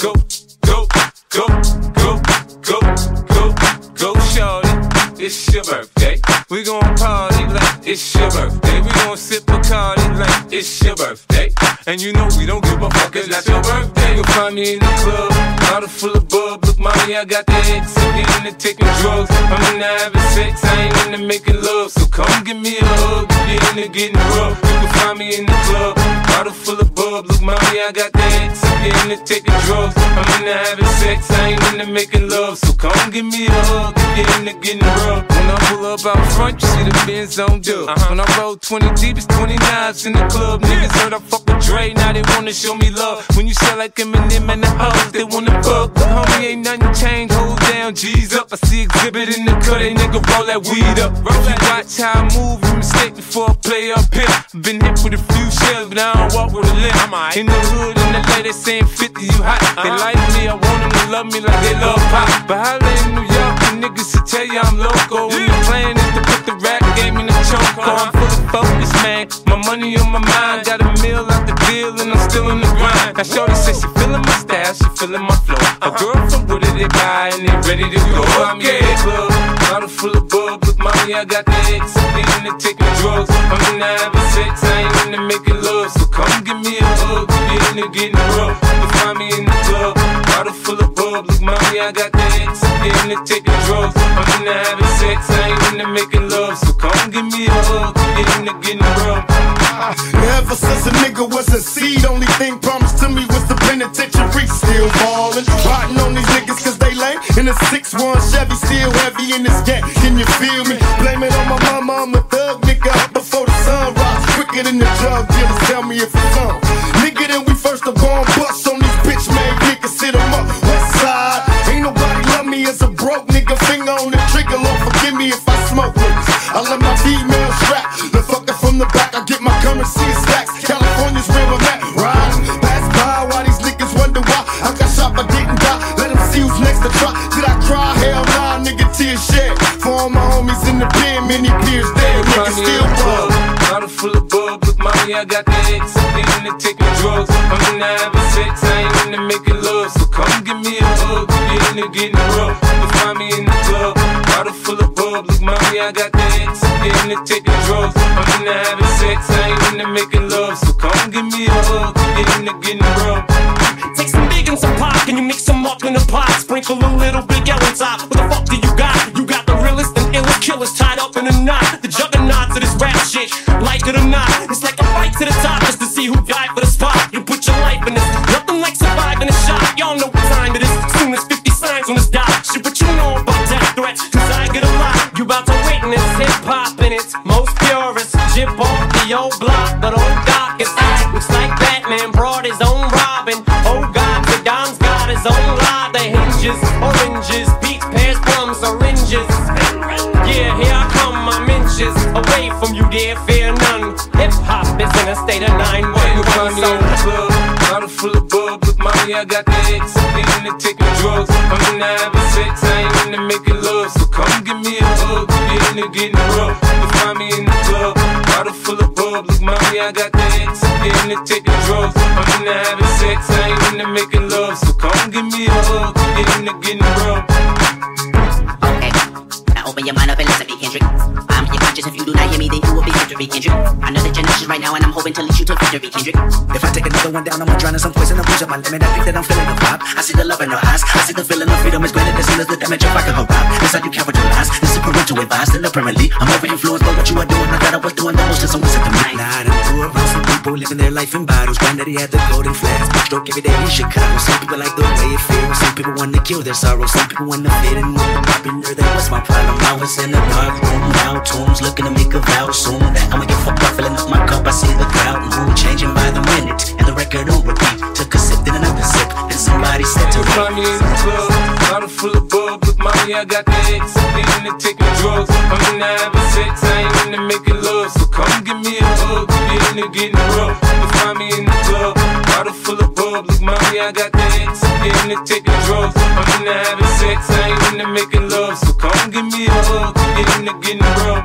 go, go, go, go, go, go, go, shorty. It's your birthday. We gon' party like it's your birthday. We gon' sip Bacardi like it's your birthday. And you know we don't give a fuck, it's not your birthday. You'll find me in the club, bottle full of bub. Look, mommy, I got the X. I'm into taking drugs. I'm into having sex, I ain't into making love. So come give me a hug if you're into getting rough. You can find me in the club, bottle full of bub. Look, mommy, I got the X. I'm into taking drugs. I'm into having sex, I ain't into making love. So come give me a hug if you're into getting rough. When I pull up out front, you see the Benz on dub. When I roll 20 deep, it's 29s in the club. Niggas heard I fuck with Dre, now they wanna show me love. When you sell like Eminem and the hoes, they wanna fuck. But homie, ain't nothing changed, hold down, G's up. I see exhibit in the cut, they nigga roll that weed up. If you watch how I move, you mistake before I play up here. Been hit with a few shells, but I don't walk with a limp. In the hood, in the LA, they saying 50, you hot. They like me, I want them to love me like they love pop. But holla in New York, the niggas will tell you I'm loco. When the plan is to put the rap game in the choke. I'm full of focus, man. My money on my mind. Got a meal out the deal and I'm still in the grind. Now shorty says she feeling my style, she feeling my flow. A girl from Wooded, they buy and they ready to go. I'm in the club, bottle full of bub. Look, mommy, I got the X. I'm into taking drugs. I'm into having sex, I ain't into making love. So come give me a hug if you're into getting rough. You find me in the club, bottle full of bub. Look, mommy, I got the X. I'm into taking drugs. I'm into having sex, I ain't into making love. So come give me a hug if you're into getting rough. Ever since a nigga was a seed, only thing promised to me was the penitentiary. Still ballin', riding on these niggas cause they lame. In a 6-1 Chevy, still heavy in this gang. Can you feel me? Blame it on my mama, I'm a thug nigga up before the sun rise. Quicker than the drug dealers, tell me if it's on. Nigga, then we first up on bust on these bitch made niggas, sit 'em up. West side, ain't nobody love me as a broke nigga. Finger on the trigger, Lord forgive me if I smoke niggas. I let my female strap, the fucker from the back, I get my currency in stacks. California's where I'm at, right? Pass by while these niggas wonder why I got shot but didn't die. Let them see who's next to try. Did I cry? Hell nah, nigga, tears shed. For all my homies in the pen, many peers dead, niggas still bug. Bottle full of bub, look, mommy, I got the X. I'm into taking drugs. I'm into having sex, I ain't into making love. So come give me a hug if you're into getting rough. You find me in the club, bottle full of bub. Look, mommy, I got the X. I'm into taking drugs. I'm into having sex, I ain't into making love. So come give me a hug if you're into getting rough. Take some big and some pop, and you mix them up in a pot. Sprinkle a little big L on top. What the fuck do you got? You got the realest and illest killers tied up in a knot. The juggernauts of this rap shit, like it or not. It's like a fight to the top just to see who died for the spot. You put your life in this, nothing like surviving a shot. Y'all know what time it is, soon as 50 signs on this dot. Shit, what you know about death threats, cause I get a lot. You about to witness hip-hop in its most purest. Chip off the old block, but old Doc is out. Looks like Batman brought his own Robin. Oh God, the Don's got his own lie. The hinges, oranges, peach, pears, plums, oranges. Yeah, here I come, I'm inches away from you, dear, fear none. Hip-hop is in a state of 911, so bottle full of bub, look, mommy, I got the X. I'm into taking drugs. I'm into having sex, I ain't into making love. So come give me a hug if you're into getting rough. You find me in the club, bottle full of bub. Look, mommy, I got the X. I'm into taking drugs. I'm into having sex, I ain't into making love. So come give me a hug if you're into getting rough. Okay, now open your mind up and listen to me, Kendrick. I'm your conscious, if you do not hear me, then you will be victory, Kendrick. I know that you're nauseous right now, and I'm hoping to lead you to victory, Kendrick. If I take another one down, I'ma drown in some poison and push up my limit. I think that I'm feeling the vibe. I see the love in her eyes. I see the feeling of freedom is greater as soon as the damage of I can arrive. This how you capitalize. This is parental advice. Then apparently, I'm over influenced by what you are doing. I thought I was doing the most, and so listen to me. Nah, I done grew around some people living their life in bottles. Granddaddy had the golden flask. Stroke every day in Chicago. Some people like the way it feels. Some people want to kill their sorrow. Some people want to fit in with the popular. That was my problem. I was in the dark room, now tombs, looking to make a vow soon that I'ma get fucked up, filling up my cup. I see the crowd mood changing by the minute, and the record on repeat. Took a sip, then another sip, and somebody said to me, find me in the club, bottle full of bub. Look, mommy, I got the X. I'm into taking drugs. I'm into having sex, I ain't into making love. So come give me a hug if you're into getting rough. You find me in the club, bottle full of bub. Look, mommy, I got the X. I'm into taking drugs. I'm into having sex, I ain't into making love. So come give me a hug if you're into getting rough.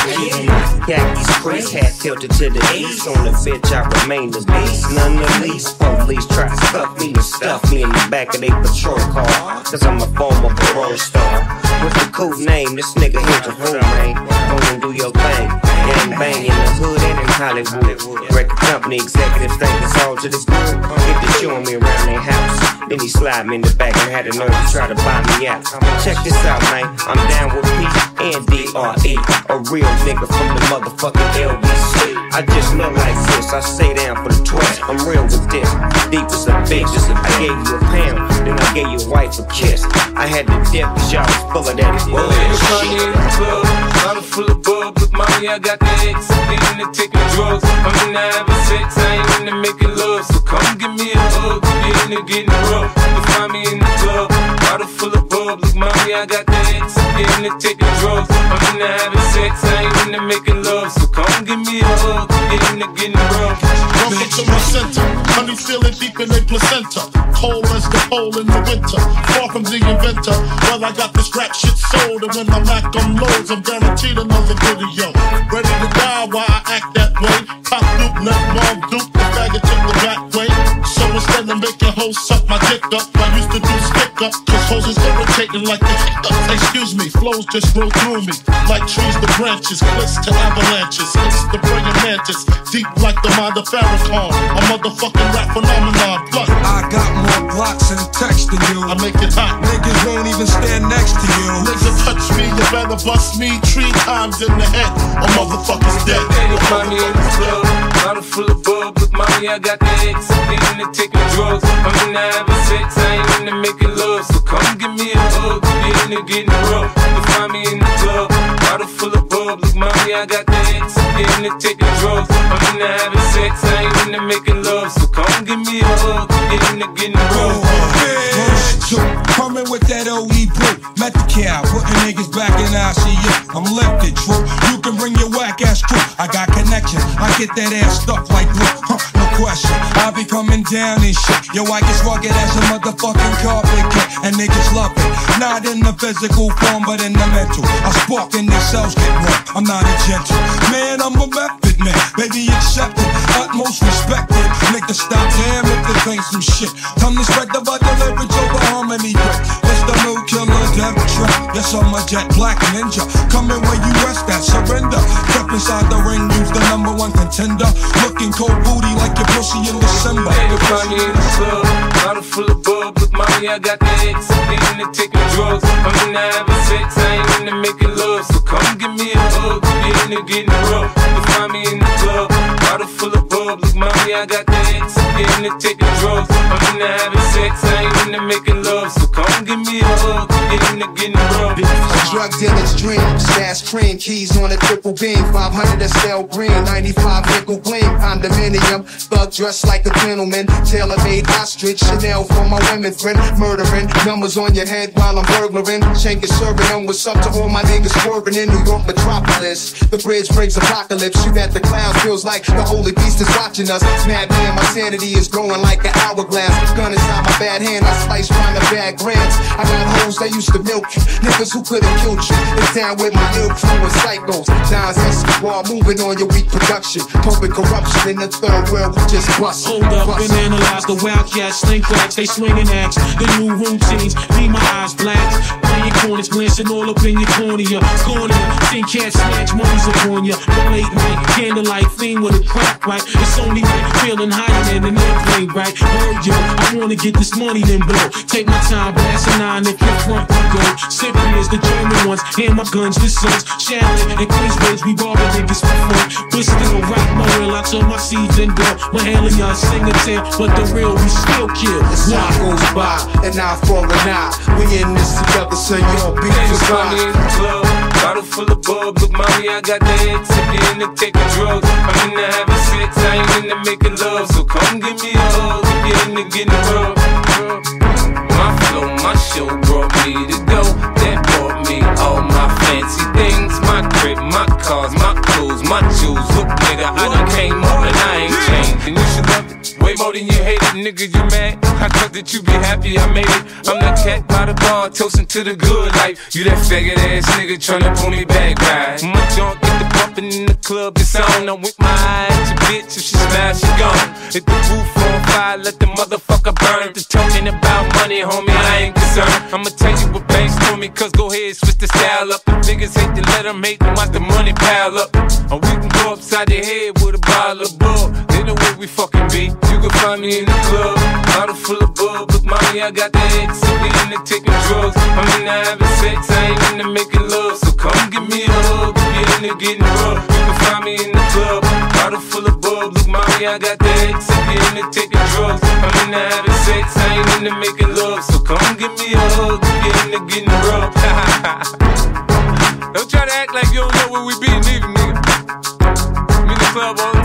keep my khakis creased, hat tilted to the east. On the bitch, I remain the beast. None the least. Police try to stuff me and stuff me in the back of their patrol car. Cause I'm a former parole star. With the cool name, this nigga here's a fool, man. Go and do your thing. Gang bang in the hood and in Hollywood. Record company executives think it's all to the good. Get to showing me around their house. Then he slide me in the back and had a nerve to try to buy me out. Check this out, man. I'm down with P and D.R.E. A real nigga from the motherfucking LBC. I just look like this. I stay down for the twist. I'm real with this. Deep as a bitch. I gave you a pound, then I gave your wife a kiss. I had to dip cause y'all was full of that bullshit. Bottle full of bub, look mommy, I got the X. I'm into taking drugs, I'm into having sex, I ain't into making love. So come give me a hug, get into getting rough. You find me in the club, bottle full of bub, look mommy, I got the X. I'm into taking drugs, I'm into having sex, I ain't into making love. So come give me a hug, get into getting rough. Welcome to my center, honey feeling deep in a placenta. Cold as the pole in the winter, far from the inventor. Well, I got this rap shit sold, and when I Mac on loads, I'm guaranteed another video. Ready to die while I act that way. Pop Duke, let Mom Duke, the faggot took the back way. So instead of making hoes suck my dick up, I used to do stick up, cause hoes is irritating like the hiccups. Excuse me, flows just roll through me, like trees to branches, cliffs to avalanches. It's the praying mantis, deep like the mind of Farrakhan. A motherfucking rap phenomenon, plus I got more blocks and text than you. I make it hot. Niggas won't even stand next to you. Nigga touch me, you better bust me 3 times in the head. A motherfucker's dead. You find me in the club, bottle full of bub. Look, mommy, I got the X. I'm into taking drugs, I'm into having sex, I ain't into making love. So come give me a hug, get into getting rough. You find me in the club, bottle full of bub. Look, mommy, I got the X. I'm into taking drugs, I'm into having sex, I ain't into making love. So come give me a hug, get into getting rough. Coming with that OE brew, met the cow, putting niggas back in ICU. I'm lifted, true. You can bring your whack ass crew. I got connections, I get that ass stuck like glue. No question, I be coming down and shit. Yo, I get rugged as a motherfucking carpet kid, and niggas love it. Not in the physical form, but in the mental. I spark and their cells get wrong. I'm not a gentle man, I'm a method man. Baby, accept it, utmost respected. Niggas stop damn if this ain't some shit. Come to spread the butter leverage over harmony break. It's the new killer death trap. Yes, I'm a jet black ninja. Coming where you rest at, surrender. Step inside the ring, use the #1 contender. Looking cold booty like your pussy in December. Hey, you find me in the club, bottle full of bub. Look, mommy, I got the X. I'm into taking drugs, I'm into having sex, I ain't into making love. So come give me a hug, get into getting rough. You find me in the club, bottle full of bub. Look, mommy, I got the X. I'm into taking drugs, I'm into having sex, I ain't into making love. So come give me a hug, get into getting rough. A drug dealer's dream, stash cream, keys on a triple beam, 500 Estelle Green, 95 nickel gleam, condominium, thug dressed like a gentleman, tailor-made ostrich, Chanel for my women friend, murdering, numbers on your head while I'm burglaring, shanking, serving on what's up to all my niggas swerving in New York metropolis. The bridge brings apocalypse, shoot at the clouds, feels like the holy beast is watching us. Mad man, my sanity is growing like an hourglass. Gun inside my bad hand, I slice trying to bag grams. I got hoes that used to milk you, niggas who could've killed you. It's down with my ill crew and psychos. Dimes Escobar moving on your weak production, pumping corruption in the third world. We just bust. Hold up and analyze the wildcats, slink racks, they swinging axe. The new routines, leave my eyes black. Playing corners, glancing all up in your cornea. Seen cats snatch money's upon ya. The late night, candlelight, fiend with a crack, right? It's only right, feeling higher than an airplane, right? Word, yo, I wanna get this money, then blow. Take my time, blasting 9 if your front we go. Sippy is the German ones, hand my guns, the sons. Shaolin and Queensbridge, we robbing niggas for fun. But still, rock my real, I turn my seeds and go. My Mahalia sing a tale, but the real we still kill. As time goes by, an eye for an eye. We in this together, so you don't be in the club, bottle full of bub. Look, mommy, I got the X. I'm into taking drugs, I'm into having sex, I ain't into making love. So come give me a hug, get into getting rough. My flow, my show brought me to go. That brought me all my fancy things. My crib, my cars, my clothes, my jewels. Look, nigga, I done came up and I ain't changed. And you should love it way more than you hate it. Nigga, you mad? I thought that you be happy I made it. I'm the cat by the bar, toasting to the good life. You that faggot ass nigga tryna pull me back, right? My junk the bumping in the club, it's on. I'm with my eye at your bitch, if she smash, she gone. Hit the roof on fire, let the motherfucker burn. If they're talking about money, homie, I ain't concerned. I'ma tell you what banks told me, cause go ahead, switch the style up. The niggas hate to let them hate them, watch the money pile up. Or we can go upside the head with a bottle of bull. They know where we fucking be. You can find me in the club, bottle full of bub. Look, mommy, I got the X, so we in there taking drugs. I'm in there having sex, I ain't in there making love. So come give me a hug, if you're in there getting rough. You can find me in the club, bottle full of bub. Look, mommy, I got the X, so we in there taking drugs. I'm in there having sex, I ain't in there making love. So come give me a hug, if you're in there getting rough. Don't try to act like you don't know where we be, neither, nigga. I'm in the club all